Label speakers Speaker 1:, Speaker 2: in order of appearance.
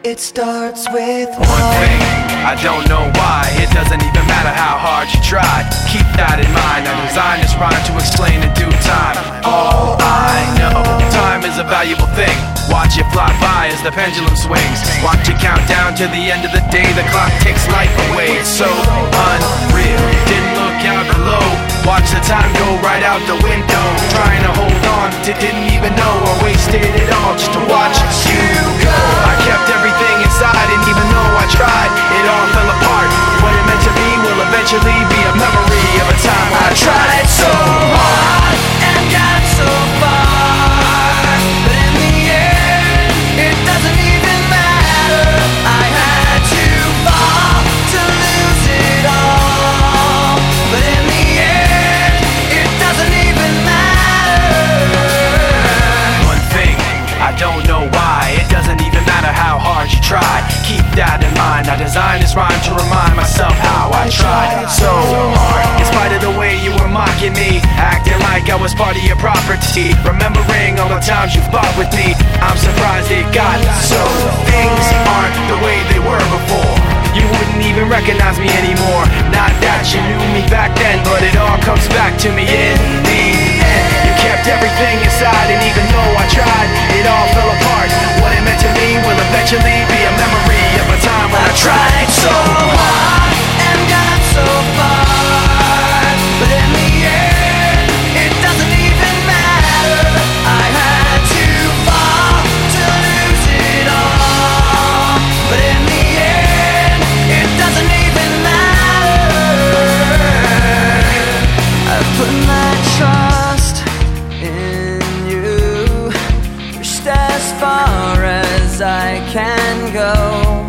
Speaker 1: It starts with
Speaker 2: one thing, I don't know why. It doesn't even matter how hard you try. Keep that in mind. I designed this rhyme to explain in due time. All I know, time is a valuable thing. Watch it fly by as the pendulum swings. Watch it count down to the end of the day. The clock takes life away. It's so unreal. Didn't look out below. Watch the time go right out the window. Trying to hold on to didn't even know I wasted it all just to watch you go. I kept everything inside, and even though I tried, it all fell apart. What it meant to be will eventually be a memory of a time when I tried so hard and got so far, but in the end, it doesn't even matter. I had to fall to lose it all, but in the end, it doesn't even matter. One thing, I don't know why. It doesn't even matter how hard you try. Keep that in mind. I designed this rhyme to remind myself how I tried so hard. In spite of the way you were mocking me, acting like I was part of your property, remembering all the times you fought with me, I'm surprised it got so. Things aren't the way they were before. You wouldn't even recognize me anymore. Not that you knew me back then, but it all comes back to me in the end. You kept everything inside, and even though I tried, it all fell apart. What it meant to me will eventually be a memory of a time when I tried so hard and got so far, but in the end, it doesn't even matter. I had to fall to lose it all, but in the end, it doesn't even matter. I've put my trust in you, pushed as far as I can go.